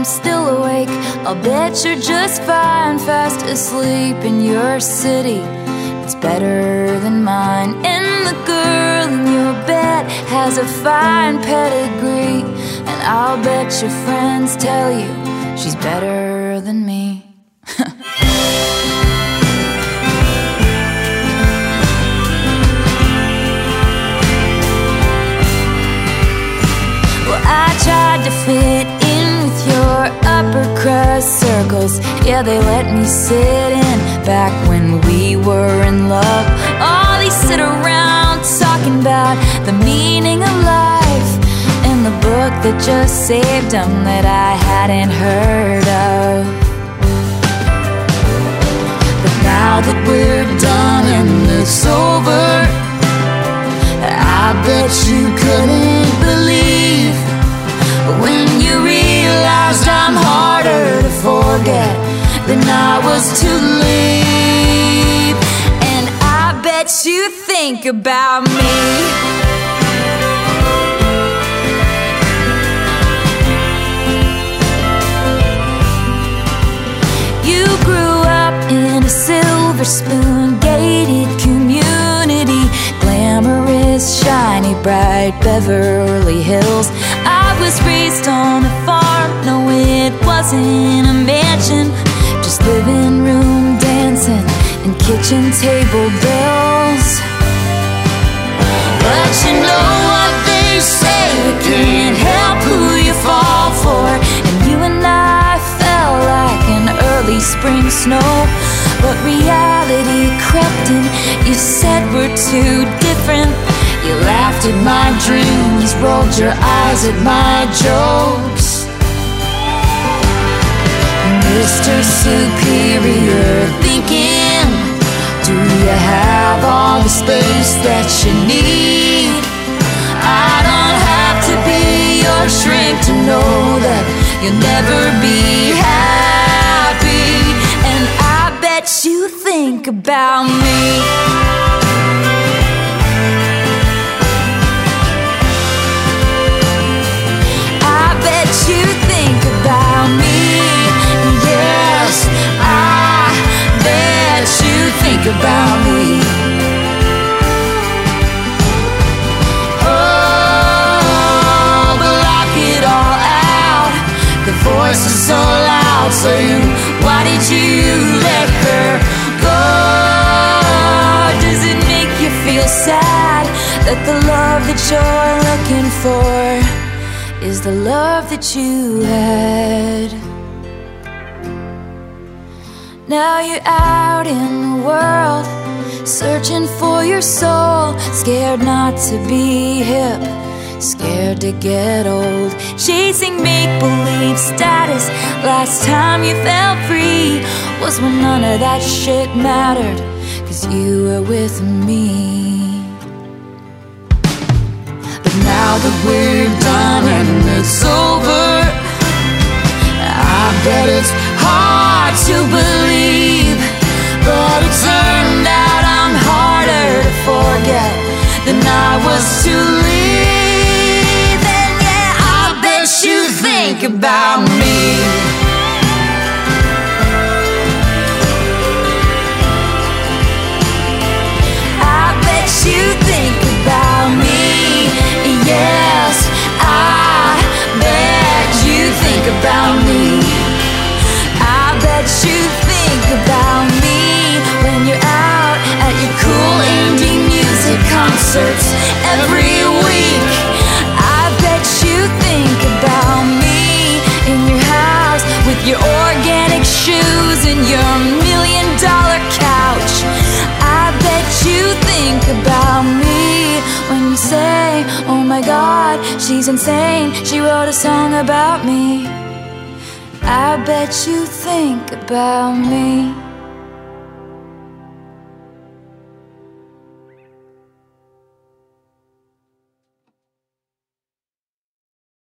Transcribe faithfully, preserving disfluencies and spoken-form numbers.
still awake. I'll bet you're just fine, fast asleep in your city. It's better than mine. And the girl in your bed has a fine pedigree, and I'll bet your friends tell you she's better than me. Well, I tried to fit in with your upper crust circles. Yeah, they let me sit in back when we were in love. Oh, they sit around talking about the meaning of life and the book that just saved them that I hadn't heard of. But now that we're done and it's over, I bet you couldn't believe when you realized I'm harder to forget than I was to leave. And I bet you think about me. You grew up in a silver spoon gated community, glamorous, shiny, bright Beverly Hills. I was raised on a farm, no it wasn't a mansion, just living room dancing and kitchen table bells. But you know what they say, you can't help who you fall for. And you and I fell like an early spring snow, but reality crept in. You said we're too different. You laughed at my dreams, rolled your eyes at my jokes. Mister Superior thinking, do you have all the space that you need? I don't have to be your shrink to know that you'll never be happy. And I bet you think about me. You think about me, yes, I bet you think about me. Oh, but lock it all out. The voice is so loud saying, why did you let her go? Does it make you feel sad that the love that you're looking for is the love that you had? Now you're out in the world, searching for your soul, scared not to be hip, scared to get old, chasing make-believe status. Last time you felt free was when none of that shit mattered, 'cause you were with me. Now that we're done and it's over, I bet it's hard to believe, but it turned out I'm harder to forget than I was to leave. And yeah, I bet you think about me. I bet you think about me. Yes, I bet you think about me. I bet you think about me when you're out at your cool indie music concerts every week. I bet you think about me in your house with your organic shoes and your million dollar couch. I bet you think about me when you say, oh my God, she's insane, she wrote a song about me. I bet you think about me.